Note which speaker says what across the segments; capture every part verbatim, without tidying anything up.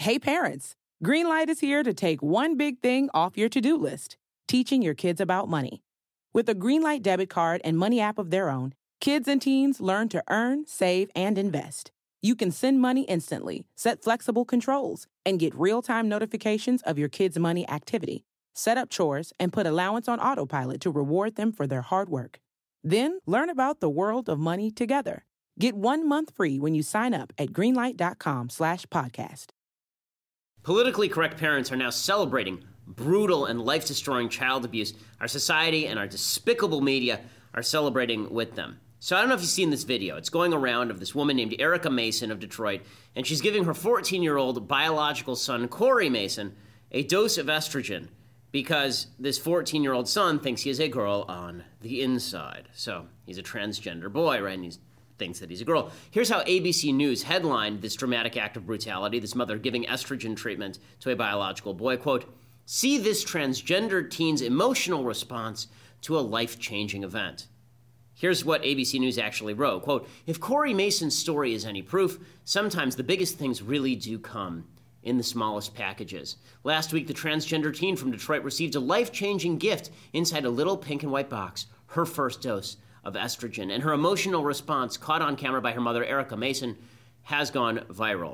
Speaker 1: Hey parents, Greenlight is here to take one big thing off your to-do list, teaching your kids about money. With a Greenlight debit card and money app of their own, kids and teens learn to earn, save, and invest. You can send money instantly, set flexible controls, and get real-time notifications of your kids' money activity. Set up chores and put allowance on autopilot to reward them for their hard work. Then learn about the world of money together. Get one month free when you sign up at greenlight.com slash podcast.
Speaker 2: Politically correct parents are now celebrating brutal and life-destroying child abuse. Our society and our despicable media are celebrating with them. So I don't know if you've seen this video. It's going around of this woman named Erica Mason of Detroit, and she's giving her fourteen-year-old biological son, Corey Mason, a dose of estrogen because this fourteen-year-old son thinks he is a girl on the inside. So he's a transgender boy, right? And he thinks that he's a girl. Here's how A B C News headlined this dramatic act of brutality, this mother giving estrogen treatment to a biological boy. Quote, "See this transgender teen's emotional response to a life-changing event." Here's what A B C News actually wrote. Quote, "If Corey Mason's story is any proof, sometimes the biggest things really do come in the smallest packages. Last week, the transgender teen from Detroit received a life-changing gift inside a little pink and white box, her first dose of estrogen, and her emotional response, caught on camera by her mother, Erica Mason, has gone viral."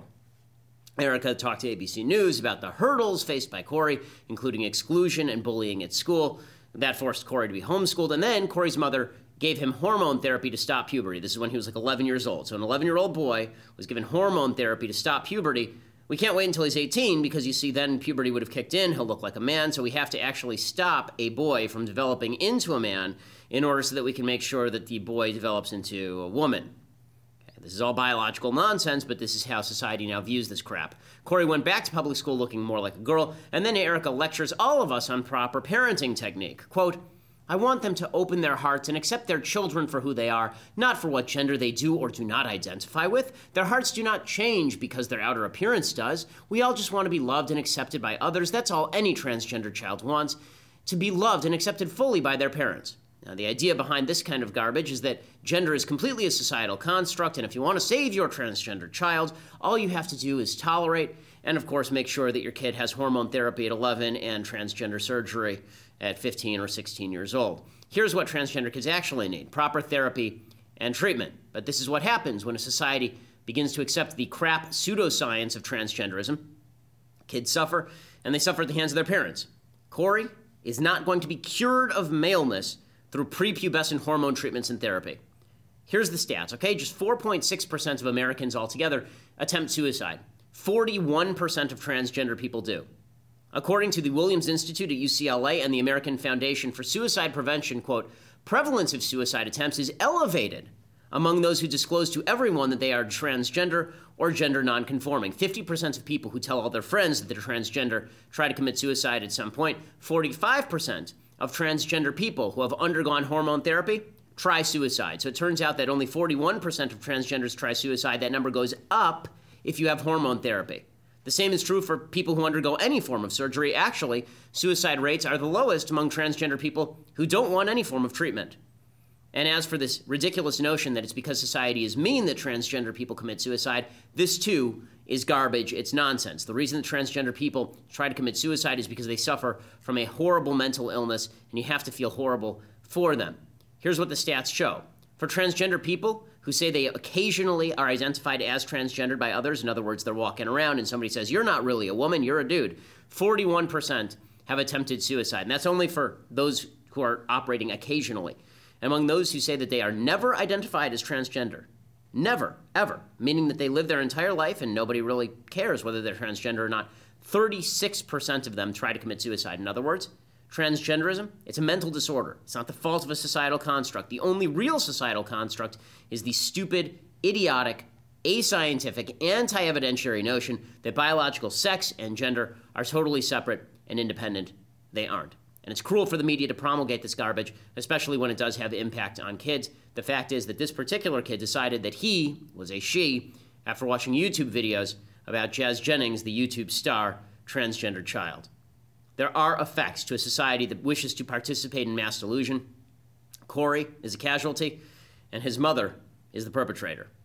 Speaker 2: Erica talked to A B C News about the hurdles faced by Corey, including exclusion and bullying at school. That forced Corey to be homeschooled, and then Corey's mother gave him hormone therapy to stop puberty. This is when he was like eleven years old. So an eleven-year-old boy was given hormone therapy to stop puberty. We can't wait until he's eighteen because, you see, then puberty would have kicked in. He'll look like a man. So we have to actually stop a boy from developing into a man in order so that we can make sure that the boy develops into a woman. Okay, this is all biological nonsense, but this is how society now views this crap. Corey went back to public school looking more like a girl, and then Erica lectures all of us on proper parenting technique. Quote, "I want them to open their hearts and accept their children for who they are, not for what gender they do or do not identify with. Their hearts do not change because their outer appearance does. We all just want to be loved and accepted by others. That's all any transgender child wants, to be loved and accepted fully by their parents." Now, the idea behind this kind of garbage is that gender is completely a societal construct, and if you want to save your transgender child, all you have to do is tolerate and, of course, make sure that your kid has hormone therapy at eleven and transgender surgery at fifteen or sixteen years old. Here's what transgender kids actually need: proper therapy and treatment. But this is what happens when a society begins to accept the crap pseudoscience of transgenderism. Kids suffer, and they suffer at the hands of their parents. Corey is not going to be cured of maleness through prepubescent hormone treatments and therapy. Here's the stats, okay? Just four point six percent of Americans altogether attempt suicide. forty-one percent of transgender people do. According to the Williams Institute at U C L A and the American Foundation for Suicide Prevention, quote, "Prevalence of suicide attempts is elevated among those who disclose to everyone that they are transgender or gender nonconforming. fifty percent of people who tell all their friends that they're transgender try to commit suicide at some point. forty-five percent of transgender people who have undergone hormone therapy try suicide. So it turns out that only forty-one percent of transgenders try suicide. That number goes up if you have hormone therapy. The same is true for people who undergo any form of surgery. Actually, suicide rates are the lowest among transgender people who don't want any form of treatment. And as for this ridiculous notion that it's because society is mean that transgender people commit suicide, this too is garbage. It's nonsense. The reason that transgender people try to commit suicide is because they suffer from a horrible mental illness, and you have to feel horrible for them. Here's what the stats show. For transgender people who say they occasionally are identified as transgendered by others, in other words, they're walking around and somebody says, "You're not really a woman, you're a dude," forty-one percent have attempted suicide. And that's only for those who are operating occasionally. Among those who say that they are never identified as transgender, never, ever, meaning that they live their entire life and nobody really cares whether they're transgender or not, thirty-six percent of them try to commit suicide. In other words, transgenderism, it's a mental disorder. It's not the fault of a societal construct. The only real societal construct is the stupid, idiotic, ascientific, anti-evidentiary notion that biological sex and gender are totally separate and independent. They aren't. And it's cruel for the media to promulgate this garbage, especially when it does have impact on kids. The fact is that this particular kid decided that he was a she after watching YouTube videos about Jazz Jennings, the YouTube star, transgender child. There are effects to a society that wishes to participate in mass delusion. Corey is a casualty, and his mother is the perpetrator.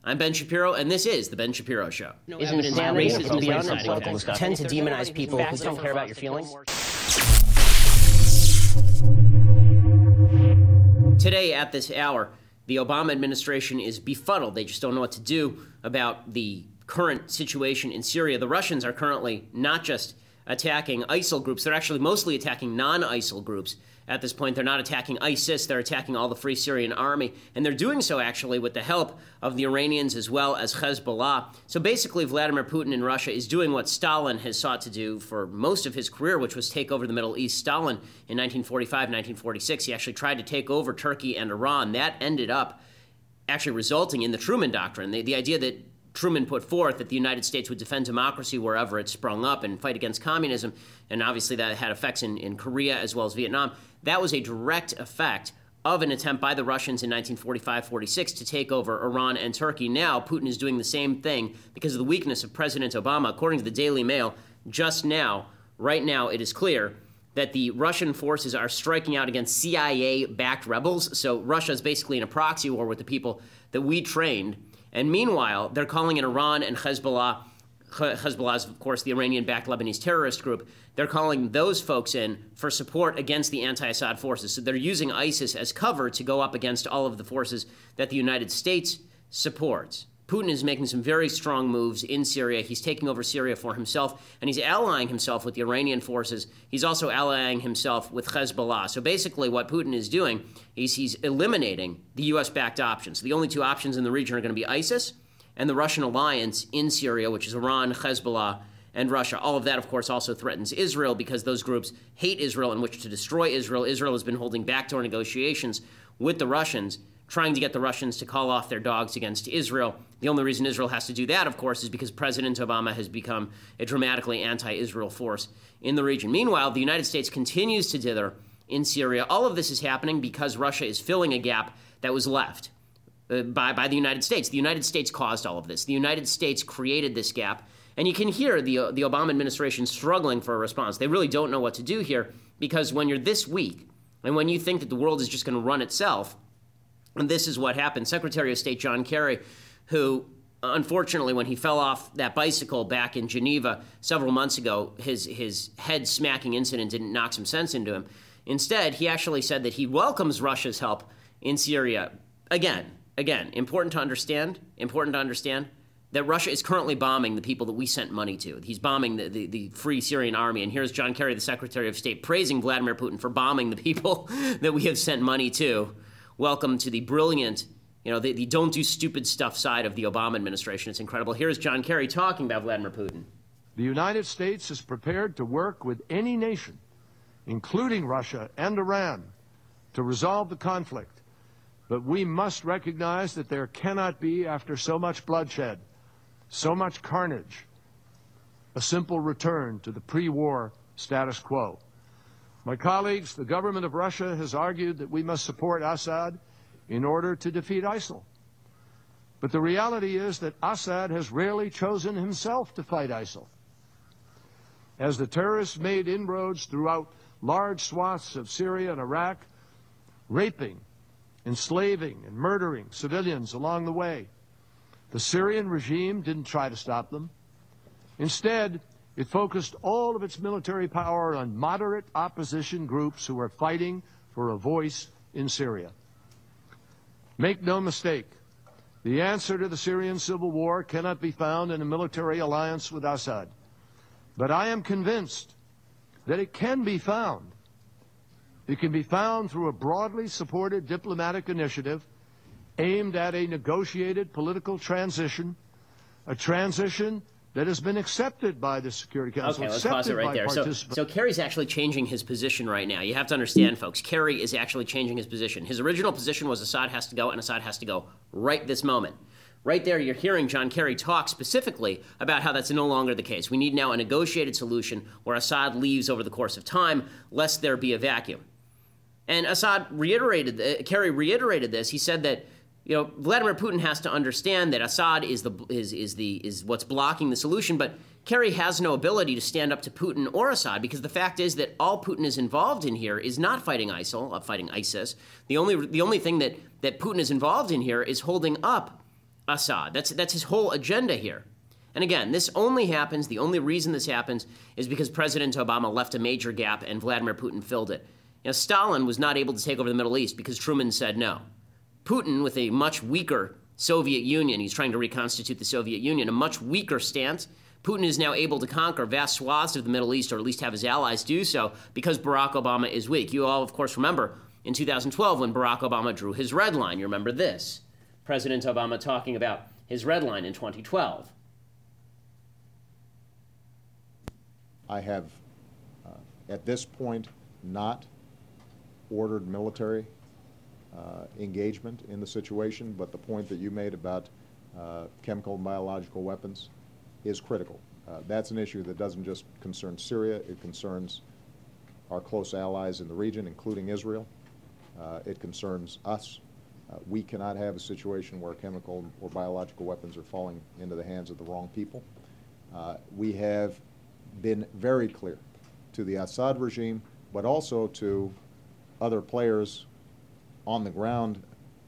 Speaker 2: I'm Ben Shapiro, and this is The Ben Shapiro Show.
Speaker 3: No Isn't insanity racism beyond political stuff? Tend to demonize people who don't care about your feelings?
Speaker 2: Today, at this hour, the Obama administration is befuddled. They just don't know what to do about the current situation in Syria. The Russians are currently not just attacking ISIL groups, they're actually mostly attacking non-ISIL groups. At this point, they're not attacking ISIS, they're attacking all the Free Syrian Army, and they're doing so actually with the help of the Iranians as well as Hezbollah. So basically, Vladimir Putin in Russia is doing what Stalin has sought to do for most of his career, which was take over the Middle East. Stalin, in nineteen forty-five, nineteen forty-six, he actually tried to take over Turkey and Iran. That ended up actually resulting in the Truman Doctrine, the, the idea that Truman put forth that the United States would defend democracy wherever it sprung up and fight against communism, and obviously that had effects in, in Korea as well as Vietnam. That was a direct effect of an attempt by the Russians in nineteen forty-five forty-six to take over Iran and Turkey. Now, Putin is doing the same thing because of the weakness of President Obama. According to the Daily Mail, just now, right now, it is clear that the Russian forces are striking out against C I A-backed rebels. So Russia is basically in a proxy war with the people that we trained. And meanwhile, they're calling in Iran and Hezbollah. Hezbollah is, of course, the Iranian-backed Lebanese terrorist group. They're calling those folks in for support against the anti-Assad forces. So they're using ISIS as cover to go up against all of the forces that the United States supports. Putin is making some very strong moves in Syria. He's taking over Syria for himself, and he's allying himself with the Iranian forces. He's also allying himself with Hezbollah. So basically what Putin is doing is he's eliminating the U S-backed options. The only two options in the region are going to be ISIS and the Russian alliance in Syria, which is Iran, Hezbollah, and Russia. All of that, of course, also threatens Israel because those groups hate Israel and wish to destroy Israel. Israel has been holding backdoor negotiations with the Russians, trying to get the Russians to call off their dogs against Israel. The only reason Israel has to do that, of course, is because President Obama has become a dramatically anti-Israel force in the region. Meanwhile, the United States continues to dither in Syria. All of this is happening because Russia is filling a gap that was left uh, by, by the United States. The United States caused all of this. The United States created this gap. And you can hear the, uh, the Obama administration struggling for a response. They really don't know what to do here because when you're this weak and when you think that the world is just going to run itself, and this is what happened. Secretary of State John Kerry, who, unfortunately, when he fell off that bicycle back in Geneva several months ago, his, his head-smacking incident didn't knock some sense into him. Instead, he actually said that he welcomes Russia's help in Syria. Again, again, important to understand, important to understand that Russia is currently bombing the people that we sent money to. He's bombing the, the, the Free Syrian Army. And here's John Kerry, the Secretary of State, praising Vladimir Putin for bombing the people that we have sent money to. Welcome to the brilliant, you know, the, the don't do stupid stuff side of the Obama administration. It's incredible. Here's John Kerry talking about Vladimir Putin.
Speaker 4: The United States is prepared to work with any nation, including Russia and Iran, to resolve the conflict. But we must recognize that there cannot be, after so much bloodshed, so much carnage, a simple return to the pre-war status quo. My colleagues, the government of Russia has argued that we must support Assad in order to defeat ISIL. But the reality is that Assad has rarely chosen himself to fight ISIL. As the terrorists made inroads throughout large swaths of Syria and Iraq, raping, enslaving, and murdering civilians along the way, the Syrian regime didn't try to stop them. Instead, it focused all of its military power on moderate opposition groups who are fighting for a voice in Syria. Make no mistake, the answer to the Syrian civil war cannot be found in a military alliance with Assad. But I am convinced that it can be found. It can be found through a broadly supported diplomatic initiative aimed at a negotiated political transition, a transition that has been accepted by the Security Council.
Speaker 2: Okay, let's pause it right there. So, so Kerry's actually changing his position right now. You have to understand, folks, Kerry is actually changing his position. His original position was Assad has to go, and Assad has to go right this moment. Right there, you're hearing John Kerry talk specifically about how that's no longer the case. We need now a negotiated solution where Assad leaves over the course of time, lest there be a vacuum. And Assad reiterated, uh, Kerry reiterated this. He said that, you know, Vladimir Putin has to understand that Assad is the is is the is what's blocking the solution, but Kerry has no ability to stand up to Putin or Assad because the fact is that all Putin is involved in here is not fighting ISIL, uh, fighting ISIS. The only the only thing that that Putin is involved in here is holding up Assad. That's, that's his whole agenda here. And again, this only happens, the only reason this happens is because President Obama left a major gap and Vladimir Putin filled it. Now, Stalin was not able to take over the Middle East because Truman said no. Putin, with a much weaker Soviet Union, he's trying to reconstitute the Soviet Union, a much weaker stance. Putin is now able to conquer vast swaths of the Middle East, or at least have his allies do so, because Barack Obama is weak. You all, of course, remember in two thousand twelve when Barack Obama drew his red line. You remember this. President Obama talking about his red line in twenty twelve.
Speaker 5: I have, uh, at this point, not ordered military uh, engagement in the situation, but the point that you made about uh, chemical and biological weapons is critical. Uh, that's an issue that doesn't just concern Syria, it concerns our close allies in the region, including Israel. Uh, it concerns us. Uh, we cannot have a situation where chemical or biological weapons are falling into the hands of the wrong people. Uh, we have been very clear to the Assad regime, but also to other players on the ground,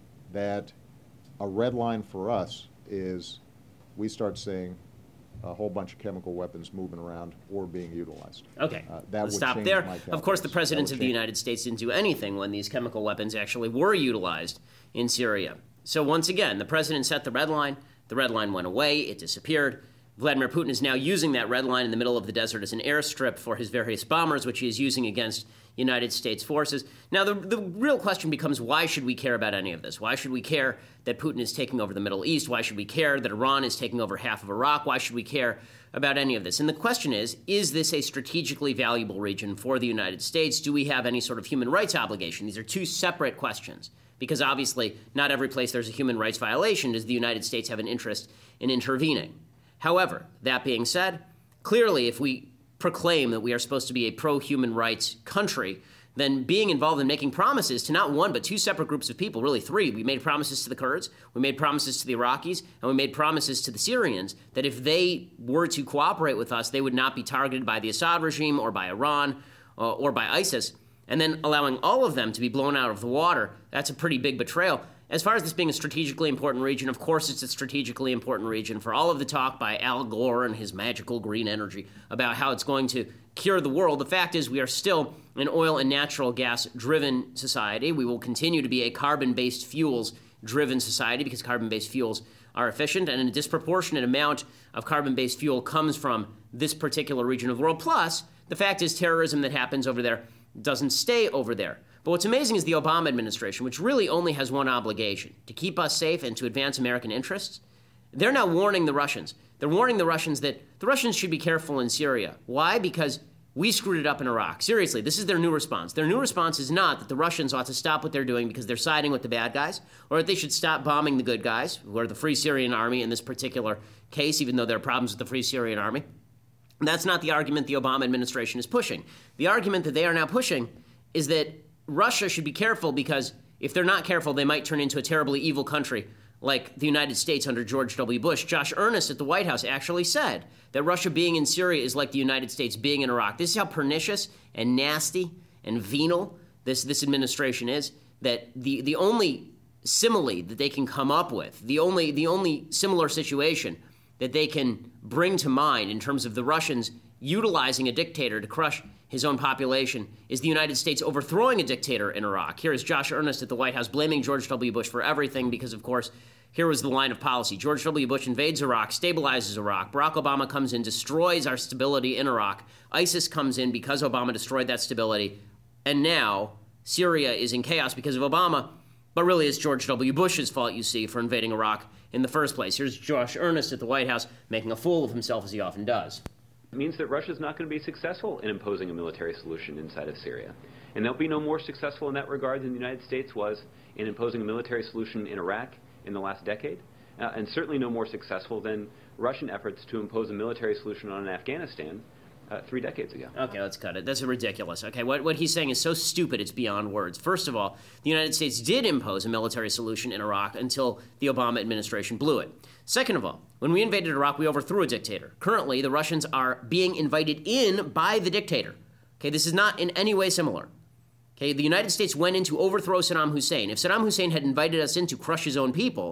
Speaker 5: that a red line for us is we start seeing a whole bunch of chemical weapons moving around or being utilized.
Speaker 2: Okay,
Speaker 5: uh, that
Speaker 2: let's
Speaker 5: would
Speaker 2: stop
Speaker 5: change
Speaker 2: there.
Speaker 5: my
Speaker 2: Of course, the
Speaker 5: calculus.
Speaker 2: president
Speaker 5: That
Speaker 2: of
Speaker 5: would
Speaker 2: the
Speaker 5: change.
Speaker 2: United States didn't do anything when these chemical weapons actually were utilized in Syria. So once again, the president set the red line. The red line went away. It disappeared. Vladimir Putin is now using that red line in the middle of the desert as an airstrip for his various bombers, which he is using against United States forces. Now, the, the real question becomes, why should we care about any of this? Why should we care that Putin is taking over the Middle East? Why should we care that Iran is taking over half of Iraq? Why should we care about any of this? And the question is, is this a strategically valuable region for the United States? Do we have any sort of human rights obligation? These are two separate questions, because obviously not every place there's a human rights violation does the United States have an interest in intervening. However, that being said, clearly if we proclaim that we are supposed to be a pro-human rights country, then being involved in making promises to not one but two separate groups of people, really three. We made promises to the Kurds, we made promises to the Iraqis, and we made promises to the Syrians that if they were to cooperate with us, they would not be targeted by the Assad regime or by Iran uh, or by ISIS. And then allowing all of them to be blown out of the water, that's a pretty big betrayal. As far as this being a strategically important region, of course it's a strategically important region. For all of the talk by Al Gore and his magical green energy about how it's going to cure the world, the fact is we are still an oil and natural gas-driven society. We will continue to be a carbon-based fuels-driven society because carbon-based fuels are efficient, and a disproportionate amount of carbon-based fuel comes from this particular region of the world. Plus, the fact is terrorism that happens over there doesn't stay over there. But what's amazing is the Obama administration, which really only has one obligation, to keep us safe and to advance American interests. They're now warning the Russians. They're warning the Russians that the Russians should be careful in Syria. Why? Because we screwed it up in Iraq. Seriously, this is their new response. Their new response is not that the Russians ought to stop what they're doing because they're siding with the bad guys, or that they should stop bombing the good guys, who are the Free Syrian Army in this particular case, even though there are problems with the Free Syrian Army. That's not the argument the Obama administration is pushing. The argument that they are now pushing is that Russia should be careful because if they're not careful, they might turn into a terribly evil country like the United States under George W. Bush. Josh Earnest at the White House actually said that Russia being in Syria is like the United States being in Iraq. This is how pernicious and nasty and venal this, this administration is, that the, the only simile that they can come up with, the only, the only similar situation that they can bring to mind in terms of the Russians utilizing a dictator to crush his own population is the United States overthrowing a dictator in Iraq. Here is Josh Earnest at the White House blaming George W. Bush for everything because, of course, here was the line of policy. George W. Bush invades Iraq, stabilizes Iraq. Barack Obama comes in, destroys our stability in Iraq. ISIS comes in because Obama destroyed that stability. And now Syria is in chaos because of Obama. But really it's George W. Bush's fault, you see, for invading Iraq in the first place. Here's Josh Earnest at the White House making a fool of himself as he often does.
Speaker 6: It means that Russia's not going to be successful in imposing a military solution inside of Syria. And they'll be no more successful in that regard than the United States was in imposing a military solution in Iraq in the last decade, uh, and certainly no more successful than Russian efforts to impose a military solution on Afghanistan uh, three decades ago.
Speaker 2: Okay, let's cut it. That's ridiculous. Okay, what, what he's saying is so stupid it's beyond words. First of all, the United States did impose a military solution in Iraq until the Obama administration blew it. Second of all, when we invaded Iraq, we overthrew a dictator. Currently, the Russians are being invited in by the dictator. Okay, this is not in any way similar. Okay, the United States went in to overthrow Saddam Hussein. If Saddam Hussein had invited us in to crush his own people,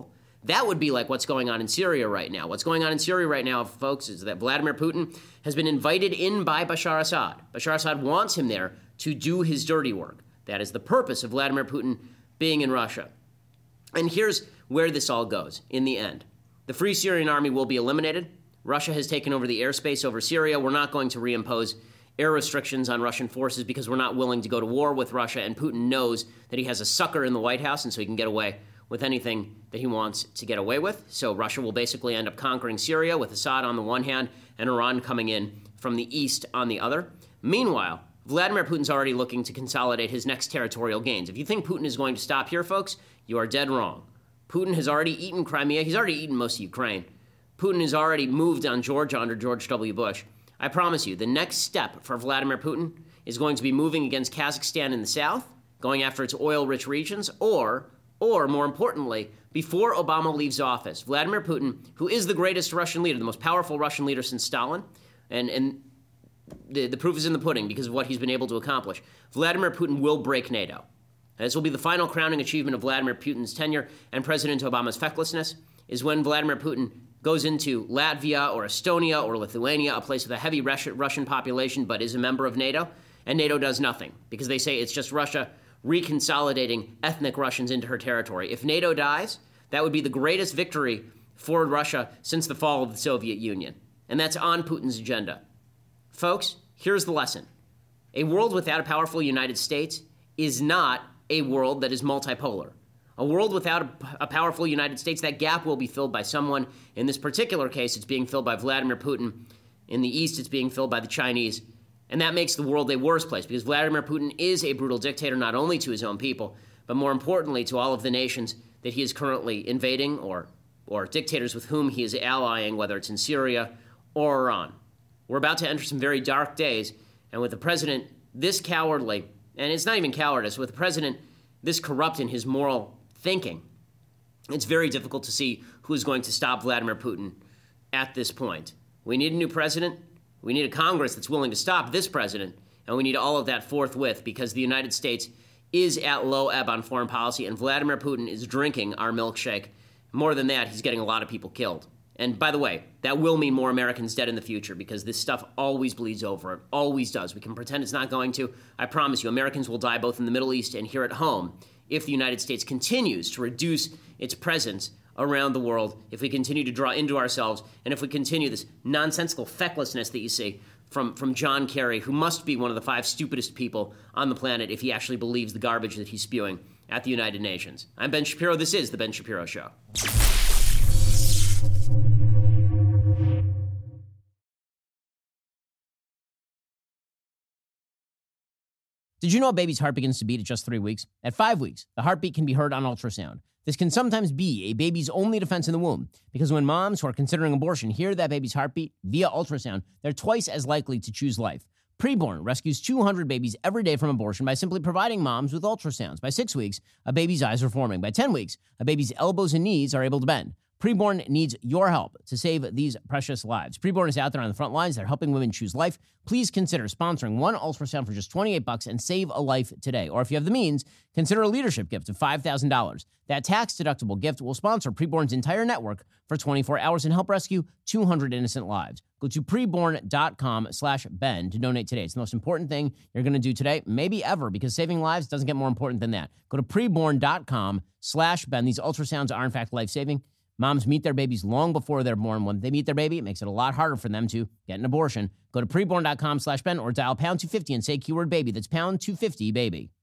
Speaker 2: That would be like what's going on in Syria right now. What's going on in Syria right now, folks, is that Vladimir Putin has been invited in by Bashar Assad. Bashar Assad wants him there to do his dirty work. That is the purpose of Vladimir Putin being in Russia. And here's where this all goes in the end. The Free Syrian Army will be eliminated. Russia has taken over the airspace over Syria. We're not going to reimpose air restrictions on Russian forces because we're not willing to go to war with Russia, and Putin knows that he has a sucker in the White House, and so he can get away with anything that he wants to get away with. So Russia will basically end up conquering Syria with Assad on the one hand and Iran coming in from the east on the other. Meanwhile, Vladimir Putin's already looking to consolidate his next territorial gains. If you think Putin is going to stop here, folks, you are dead wrong. Putin has already eaten Crimea. He's already eaten most of Ukraine. Putin has already moved on Georgia under George W. Bush. I promise you, the next step for Vladimir Putin is going to be moving against Kazakhstan in the south, going after its oil-rich regions, or, or more importantly, before Obama leaves office, Vladimir Putin, who is the greatest Russian leader, the most powerful Russian leader since Stalin, and, and the, the proof is in the pudding because of what he's been able to accomplish, Vladimir Putin will break NATO. This will be the final crowning achievement of Vladimir Putin's tenure and President Obama's fecklessness, is when Vladimir Putin goes into Latvia or Estonia or Lithuania, a place with a heavy Russian population but is a member of NATO, and NATO does nothing because they say it's just Russia reconsolidating ethnic Russians into her territory. If NATO dies, that would be the greatest victory for Russia since the fall of the Soviet Union, and that's on Putin's agenda. Folks, here's the lesson. A world without a powerful United States is not a world that is multipolar. A world without a, a powerful United States, that gap will be filled by someone. In this particular case, it's being filled by Vladimir Putin. In the East, it's being filled by the Chinese. And that makes the world a worse place because Vladimir Putin is a brutal dictator, not only to his own people, but more importantly to all of the nations that he is currently invading or, or dictators with whom he is allying, whether it's in Syria or Iran. We're about to enter some very dark days, and with the president this cowardly, and it's not even cowardice, with the president this corrupt in his moral thinking, it's very difficult to see who is going to stop Vladimir Putin at this point. We need a new president. We need a Congress that's willing to stop this president, and we need all of that forthwith because the United States is at low ebb on foreign policy, and Vladimir Putin is drinking our milkshake. More than that, he's getting a lot of people killed. And by the way, that will mean more Americans dead in the future because this stuff always bleeds over. It always does. We can pretend it's not going to. I promise you, Americans will die both in the Middle East and here at home if the United States continues to reduce its presence around the world, if we continue to draw into ourselves, and if we continue this nonsensical fecklessness that you see from, from John Kerry, who must be one of the five stupidest people on the planet if he actually believes the garbage that he's spewing at the United Nations. I'm Ben Shapiro. This is The Ben Shapiro Show.
Speaker 3: Did you know a baby's heart begins to beat at just three weeks? At five weeks, the heartbeat can be heard on ultrasound. This can sometimes be a baby's only defense in the womb, because when moms who are considering abortion hear that baby's heartbeat via ultrasound, they're twice as likely to choose life. Preborn rescues two hundred babies every day from abortion by simply providing moms with ultrasounds. By six weeks, a baby's eyes are forming. By ten weeks, a baby's elbows and knees are able to bend. Preborn needs your help to save these precious lives. Preborn is out there on the front lines. They're helping women choose life. Please consider sponsoring one ultrasound for just twenty-eight bucks and save a life today. Or if you have the means, consider a leadership gift of five thousand dollars. That tax-deductible gift will sponsor Preborn's entire network for twenty-four hours and help rescue two hundred innocent lives. Go to preborn.com slash Ben to donate today. It's the most important thing you're going to do today, maybe ever, because saving lives doesn't get more important than that. Go to preborn.com slash Ben. These ultrasounds are, in fact, life-saving. Moms meet their babies long before they're born. When they meet their baby, it makes it a lot harder for them to get an abortion. Go to preborn.com slash Ben or dial pound two fifty and say keyword baby. That's pound two fifty, baby.